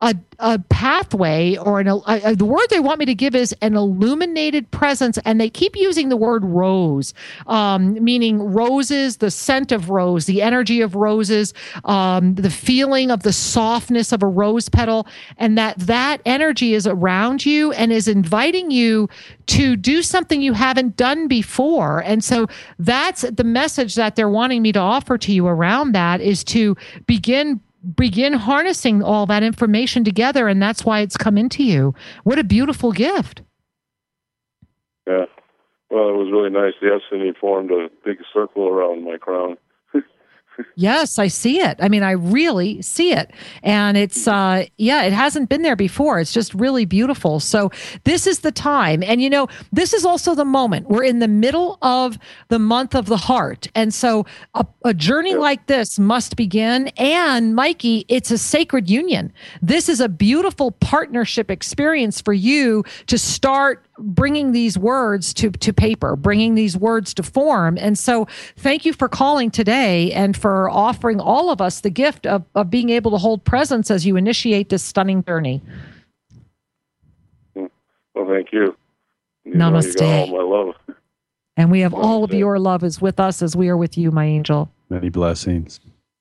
a, a pathway or an, a, a, the word they want me to give is an illuminated presence. And they keep using the word rose, um, meaning roses, the scent of rose, the energy of roses, um, the feeling of the softness of a rose petal, and that that energy is around you and is inviting you to do something you haven't done before. And so that's the message that they're wanting me to offer to you around that, is to begin begin harnessing all that information together, and that's why it's come into you. What a beautiful gift. Yeah. Well, it was really nice. The destiny formed a big circle around my crown. Yes, I see it. I mean, I really see it. And it's, uh, yeah, it hasn't been there before. It's just really beautiful. So this is the time. And, you know, this is also the moment. We're in the middle of the month of the heart. And so a, a journey like this must begin. And Mikey, it's a sacred union. This is a beautiful partnership experience for you to start bringing these words to, to paper, bringing these words to form. And so thank you for calling today and for offering all of us the gift of, of being able to hold presence as you initiate this stunning journey. Well, thank you. you Namaste. Know, you got all my love. And we have Namaste. all of your love is with us as we are with you, my angel. Many blessings.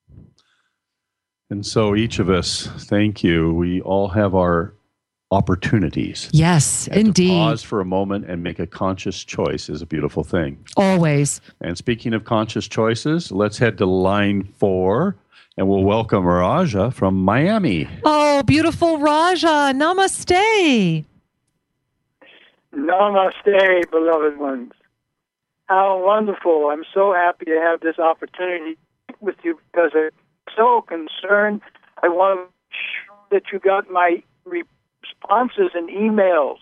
And so each of us, thank you. We all have our opportunities. Yes, and indeed. To pause for a moment and make a conscious choice is a beautiful thing. Always. And speaking of conscious choices, let's head to line four, and we'll welcome Raja from Miami. Oh, beautiful Raja. Namaste. Namaste, beloved ones. How wonderful. I'm so happy to have this opportunity with you because I'm so concerned. I want to make sure that you got my re- responses and emails.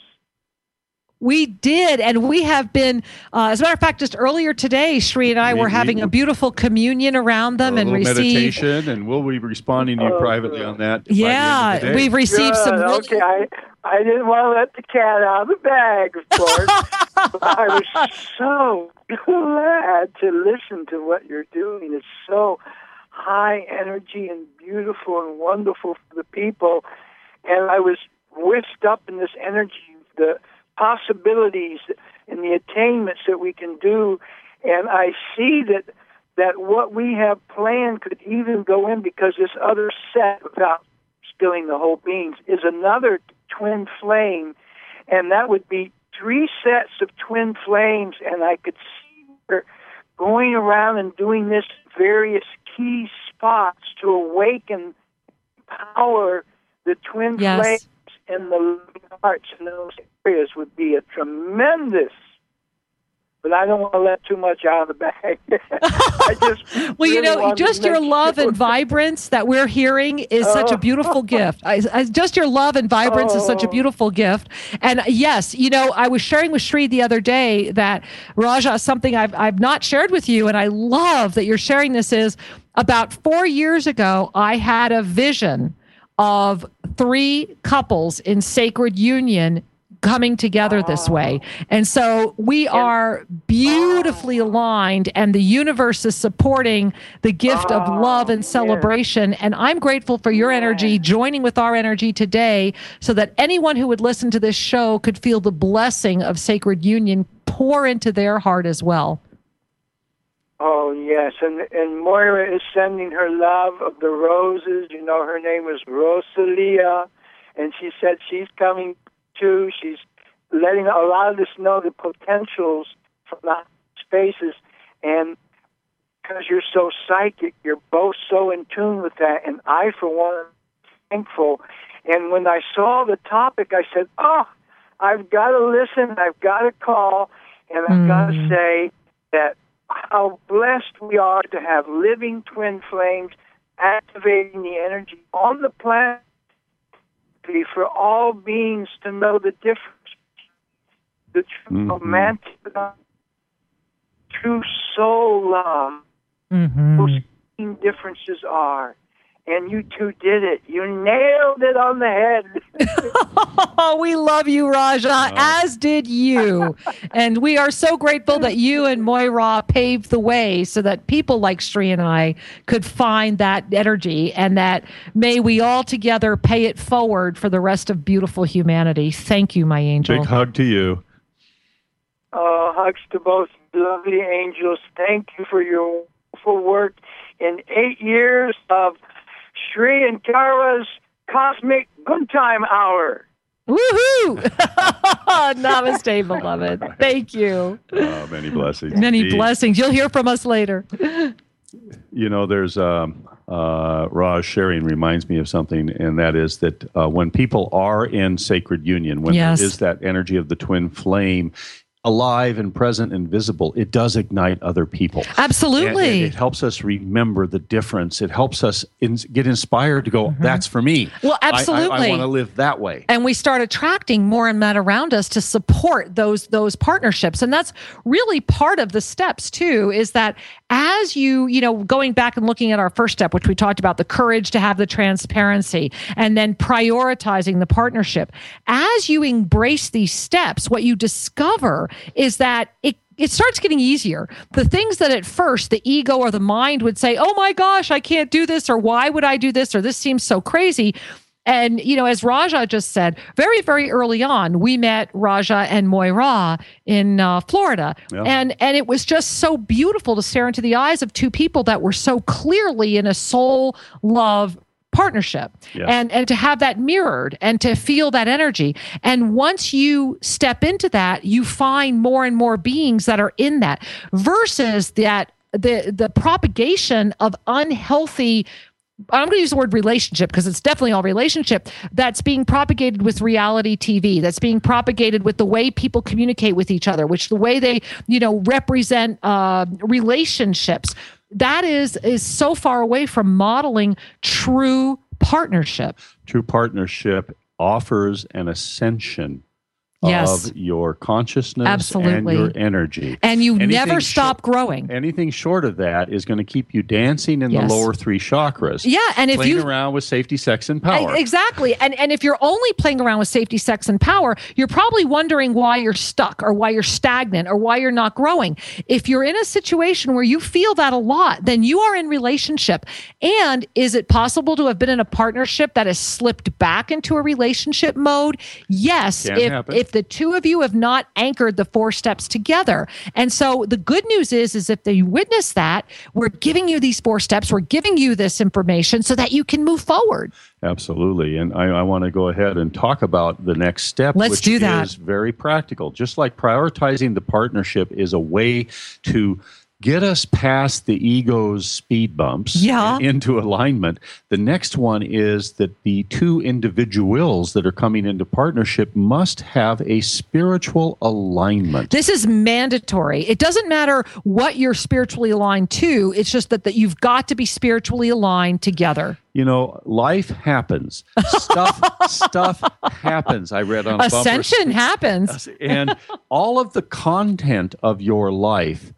We did, and we have been, uh, as a matter of fact, just earlier today, Sri and I We- were we- having a beautiful communion around them a and little received. meditation, and we'll be responding to you Oh, privately good. on that. Yeah, by the end of the day. we've received Good. some really. Okay, I, I didn't want to let the cat out of the bag, of course. But I was so glad to listen to what you're doing. It's so high energy and beautiful and wonderful for the people. And I was whisked up in this energy, the possibilities and the attainments that we can do. And I see that that what we have planned could even go in, because this other set, without spilling the whole beans, is another twin flame. And that would be three sets of twin flames. And I could see her going around and doing this in various key spots to awaken, empower the twin Yes. flames in the living hearts in those areas would be a tremendous. But I don't want to let too much out of the bag. I just Well, you really know, wanted to just your make love sure. and vibrance that we're hearing is such a Oh. beautiful gift. I, I, just your love and vibrance is such a Oh. beautiful gift. And yes, you know, I was sharing with Sri the other day that Raja, something I've I've not shared with you, and I love that you're sharing this, is about four years ago, I had a vision of three couples in sacred union coming together this way. And so we are beautifully aligned, and the universe is supporting the gift of love and celebration. And I'm grateful for your energy joining with our energy today, so that anyone who would listen to this show could feel the blessing of sacred union pour into their heart as well. Oh, yes. And and Moira is sending her love of the roses. You know, her name is Rosalia, and she said she's coming too. She's letting a lot of us know the potentials from the spaces. And because you're so psychic, you're both so in tune with that. And I, for one, am thankful. And when I saw the topic, I said, oh, I've got to listen. I've got to call. And I've Mm. got to say that how blessed we are to have living twin flames activating the energy on the planet for all beings to know the difference, the true Mhm. romantic love, true soul love, Mm-hmm. those differences are. and you two did it. You nailed it on the head. Oh, we love you, Raja, oh. as did you. And we are so grateful that you and Moira paved the way so that people like Sri and I could find that energy, and that may we all together pay it forward for the rest of beautiful humanity. Thank you, my angel. Big hug to you. Oh, hugs to both lovely angels. Thank you for your wonderful work in eight years of Sri and Kara's Cosmic Good Time Hour. Woohoo! Namaste, beloved. Thank you. Oh, many blessings. Many Indeed. blessings. You'll hear from us later. You know, there's um, uh, Raj sharing reminds me of something, and that is that uh, when people are in sacred union, when yes. there is that energy of the twin flame, alive and present and visible, it does ignite other people. Absolutely. And, and it helps us remember the difference. It helps us in, get inspired to go, mm-hmm. that's for me. Well, absolutely. I, I, I want to live that way. And we start attracting more and men around us to support those, those partnerships. And that's really part of the steps too, is that as you, you know, going back and looking at our first step, which we talked about, the courage to have the transparency, and then prioritizing the partnership, as you embrace these steps, what you discover is that it it starts getting easier. The things that at first the ego or the mind would say, oh my gosh, I can't do this, or why would I do this, or this seems so crazy. And, you know, as Raja just said, very, very early on, we met Raja and Moira in uh, Florida. Yeah. And, and it was just so beautiful to stare into the eyes of two people that were so clearly in a soul love partnership, yes. and, and to have that mirrored and to feel that energy. And once you step into that, you find more and more beings that are in that, versus that the the propagation of unhealthy, I'm going to use the word relationship because it's definitely all relationship, that's being propagated with reality T V, that's being propagated with the way people communicate with each other, which the way they, you know, represent uh, relationships. That is is so far away from modeling true partnership. True partnership offers an ascension yes. of your consciousness Absolutely. and your energy. And you anything never stop short, growing. Anything short of that is going to keep you dancing in yes. the lower three chakras. Yeah, and if playing you around with safety, sex, and power. Exactly. And and if you're only playing around with safety, sex, and power, you're probably wondering why you're stuck or why you're stagnant or why you're not growing. If you're in a situation where you feel that a lot, then you are in relationship. And is it possible to have been in a partnership that has slipped back into a relationship mode? Yes. Can if happen. if the two of you have not anchored the four steps together. And so the good news is, is if they witness that, we're giving you these four steps, we're giving you this information so that you can move forward. Absolutely. And I, I want to go ahead and talk about the next step, Let's which do that. is very practical. Just like prioritizing the partnership is a way to get us past the ego's speed bumps yeah. and into alignment. The next one is that the two individuals that are coming into partnership must have a spiritual alignment. This is mandatory. It doesn't matter what you're spiritually aligned to. It's just that, that you've got to be spiritually aligned together. You know, life happens. Stuff stuff happens. I read on Ascension bumper. happens. And all of the content of your life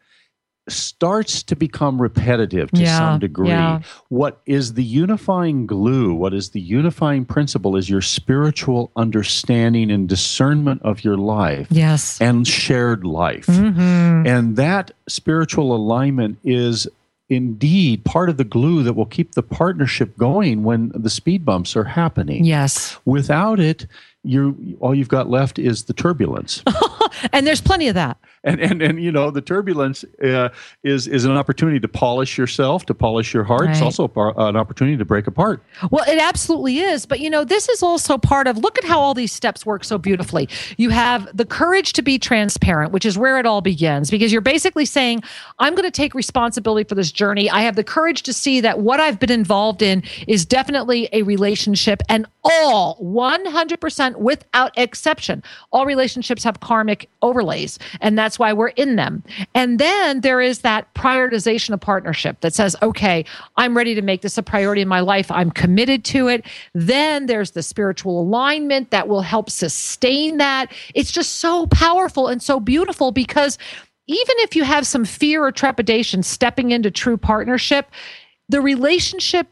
starts to become repetitive to yeah, some degree. Yeah. What is the unifying glue, what is the unifying principle is your spiritual understanding and discernment of your life. Yes. And shared life. Mm-hmm. And that spiritual alignment is indeed part of the glue that will keep the partnership going when the speed bumps are happening. Yes. Without it, you all you've got left is the turbulence. And there's plenty of that. And, and, and you know, the turbulence uh, is, is an opportunity to polish yourself, to polish your heart. Right. It's also a par- an opportunity to break apart. Well, it absolutely is. But, you know, this is also part of, look at how all these steps work so beautifully. You have the courage to be transparent, which is where it all begins, because you're basically saying, I'm going to take responsibility for this journey. I have the courage to see that what I've been involved in is definitely a relationship, and all one hundred percent without exception, all relationships have karmic overlays, and that's why we're in them. And then there is that prioritization of partnership that says, okay, I'm ready to make this a priority in my life. I'm committed to it. Then there's the spiritual alignment that will help sustain that. It's just so powerful and so beautiful, because even if you have some fear or trepidation stepping into true partnership, the relationship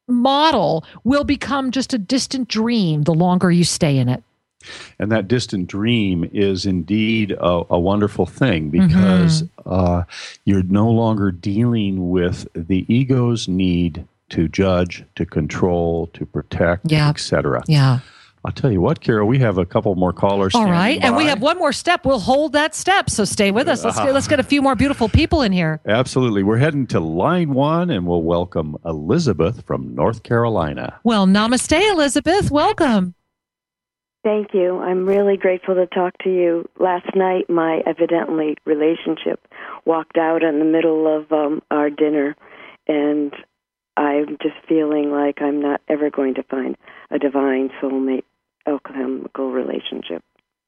model will become just a distant dream the longer you stay in it. And that distant dream is indeed a, a wonderful thing because mm-hmm. uh, you're no longer dealing with the ego's need to judge, to control, to protect, yeah. et cetera. Yeah. I'll tell you what, Kara, we have a couple more callers. All right. by. And we have one more step. We'll hold that step. So stay with us. Let's, uh, get, let's get a few more beautiful people in here. Absolutely. We're heading to line one, and we'll welcome Elizabeth from North Carolina. Well, namaste, Elizabeth. Welcome. Thank you. I'm really grateful to talk to you. Last night, my evidently relationship walked out in the middle of um, our dinner, and I'm just feeling like I'm not ever going to find a divine soulmate, alchemical relationship.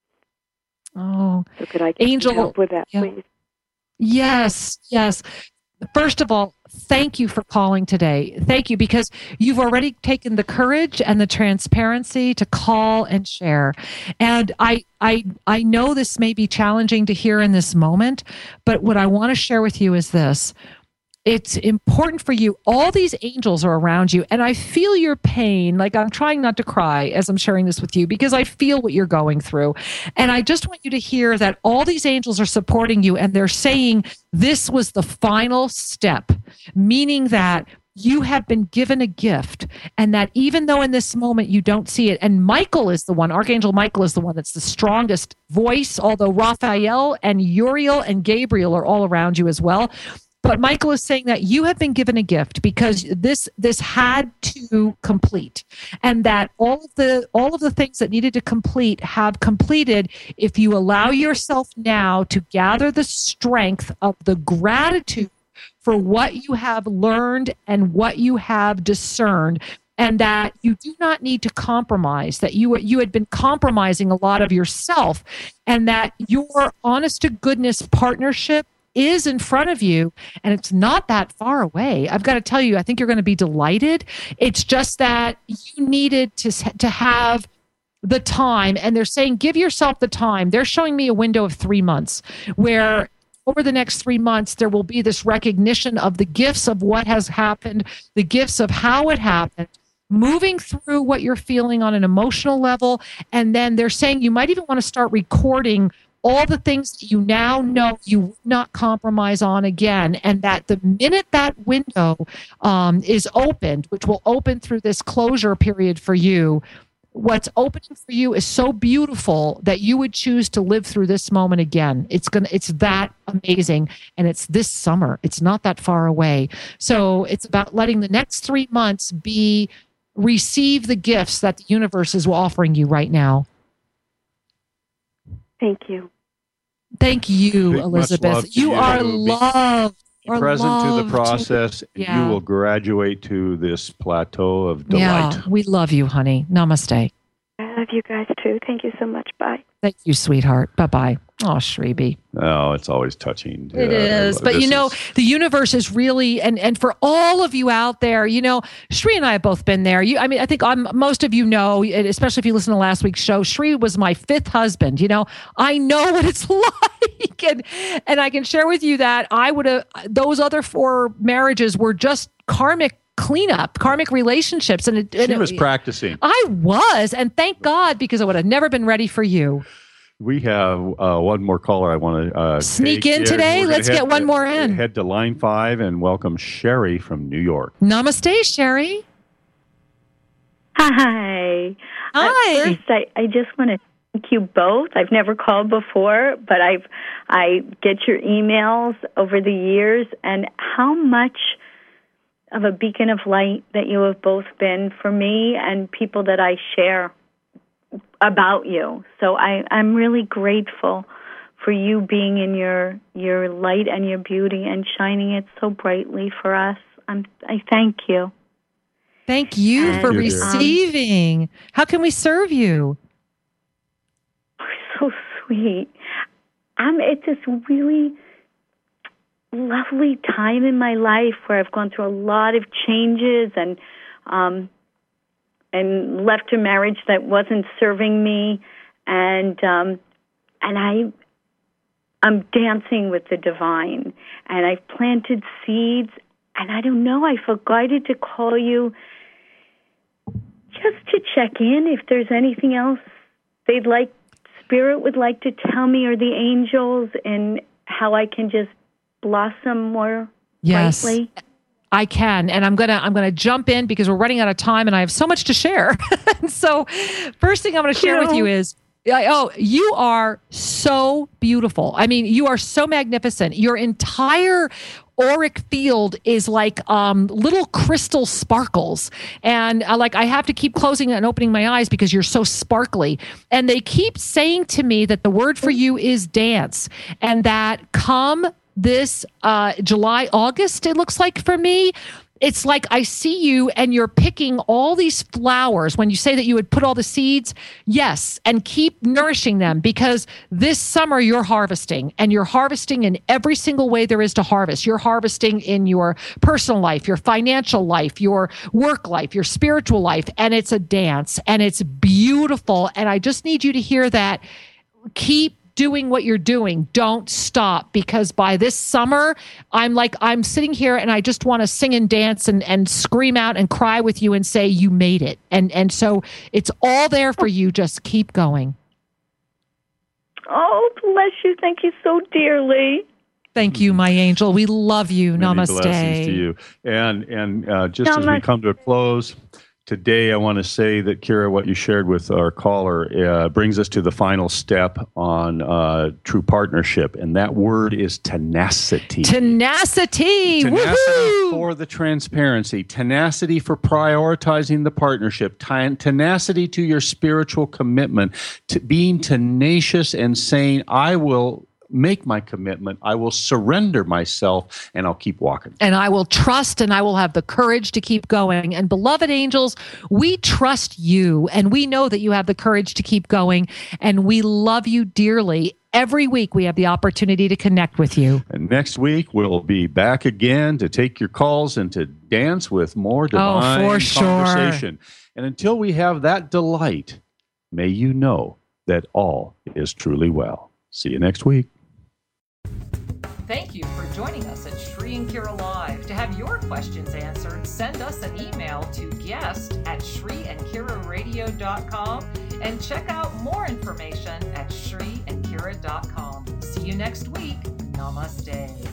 Oh, so could I Angel, help with that, yeah. please? Yes, yes. First of all, thank you for calling today. Thank you, because you've already taken the courage and the transparency to call and share. And I, I, I know this may be challenging to hear in this moment, but what I want to share with you is this. It's important for you. All these angels are around you, and I feel your pain. Like, I'm trying not to cry as I'm sharing this with you because I feel what you're going through. And I just want you to hear that all these angels are supporting you, and they're saying this was the final step, meaning that you have been given a gift, and that even though in this moment you don't see it, and Michael is the one, Archangel Michael is the one that's the strongest voice, although Raphael and Uriel and Gabriel are all around you as well. But Michael is saying that you have been given a gift because this this had to complete, and that all of the all of the things that needed to complete have completed if you allow yourself now to gather the strength of the gratitude for what you have learned and what you have discerned, and that you do not need to compromise, that you you had been compromising a lot of yourself, and that your honest to goodness partnership is in front of you, and it's not that far away. I've got to tell you, I think you're going to be delighted. It's just that you needed to to have the time, and they're saying give yourself the time. They're showing me a window of three months where over the next three months there will be this recognition of the gifts of what has happened, the gifts of how it happened, moving through what you're feeling on an emotional level. And then they're saying you might even want to start recording all the things that you now know you would not compromise on again, and that the minute that window um, is opened, which will open through this closure period for you, what's opening for you is so beautiful that you would choose to live through this moment again. It's gonna, it's that amazing, and it's this summer. It's not that far away. So it's about letting the next three months be receive the gifts that the universe is offering you right now. Thank you. Thank you, Big Elizabeth. You, you are loved. Be present to the process. Yeah. You will graduate to this plateau of delight. Yeah, we love you, honey. Namaste. I love you guys too. Thank you so much. Bye. Thank you, sweetheart. Bye-bye. Oh, Shreeby. Oh, it's always touching. It uh, is. But, you know, is... the universe is really, and, and for all of you out there, you know, Shri and I have both been there. You, I mean, I think I'm, most of you know, especially if you listen to last week's show, Shri was my fifth husband. You know, I know what it's like. And, and I can share with you that I would have, those other four marriages were just karmic cleanup, karmic relationships. And it, she and was it, practicing. I was. And thank God, because I would have never been ready for you. We have uh, one more caller I want to uh, sneak take. in today. Let's get one to, more in. Head to line five and welcome Sherry from New York. Namaste, Sherry. Hi. Hi. At first, I, I just want to thank you both. I've never called before, but I've I get your emails over the years, and how much of a beacon of light that you have both been for me and people that I share about you. So I, I'm really grateful for you being in your your light and your beauty and shining it so brightly for us. I'm, I thank you. Thank you and, for receiving. Um, How can we serve you? So sweet. I'm at this really lovely time in my life where I've gone through a lot of changes and um, and left a marriage that wasn't serving me, and um, and I I'm dancing with the divine, and I've planted seeds, and I don't know, I feel guided to call you just to check in if there's anything else they'd like, Spirit would like to tell me, or the angels, and how I can just blossom more yes. brightly. I can, and I'm gonna I'm gonna jump in because we're running out of time, and I have so much to share. So, first thing I'm going to share with you is, oh, you are so beautiful. I mean, you are so magnificent. Your entire auric field is like um, little crystal sparkles. And uh, like I have to keep closing and opening my eyes because you're so sparkly. And they keep saying to me that the word for you is dance, and that come this uh, July, August, it looks like for me, it's like I see you and you're picking all these flowers. When you say that you would put all the seeds, yes, and keep nourishing them, because this summer you're harvesting, and you're harvesting in every single way there is to harvest. You're harvesting in your personal life, your financial life, your work life, your spiritual life, and it's a dance, and it's beautiful. And I just need you to hear that. Keep doing what you're doing. Don't stop, because by this summer, I'm like, I'm sitting here and I just want to sing and dance and, and scream out and cry with you and say, you made it. And, and so it's all there for you. Just keep going. Oh, bless you. Thank you so dearly. Thank you, my angel. We love you. Many Namaste. Blessings to you. And, and uh, just Namaste. as we come to a close, today, I want to say that, Kira, what you shared with our caller uh, brings us to the final step on uh, true partnership, and that word is tenacity. Tenacity! Tenacity Woo-hoo! for the transparency, tenacity for prioritizing the partnership, ten- tenacity to your spiritual commitment, to being tenacious and saying, I will make my commitment, I will surrender myself, and I'll keep walking. And I will trust, and I will have the courage to keep going. And beloved angels, we trust you, and we know that you have the courage to keep going, and we love you dearly. Every week we have the opportunity to connect with you. And next week we'll be back again to take your calls and to dance with more divine oh, for sure. conversation. And until we have that delight, may you know that all is truly well. See you next week. Thank you for joining us at Shri and Kira Live. To have your questions answered, send us an email to guest at shri and kira radio dot com and check out more information at shri and kira dot com. See you next week. Namaste.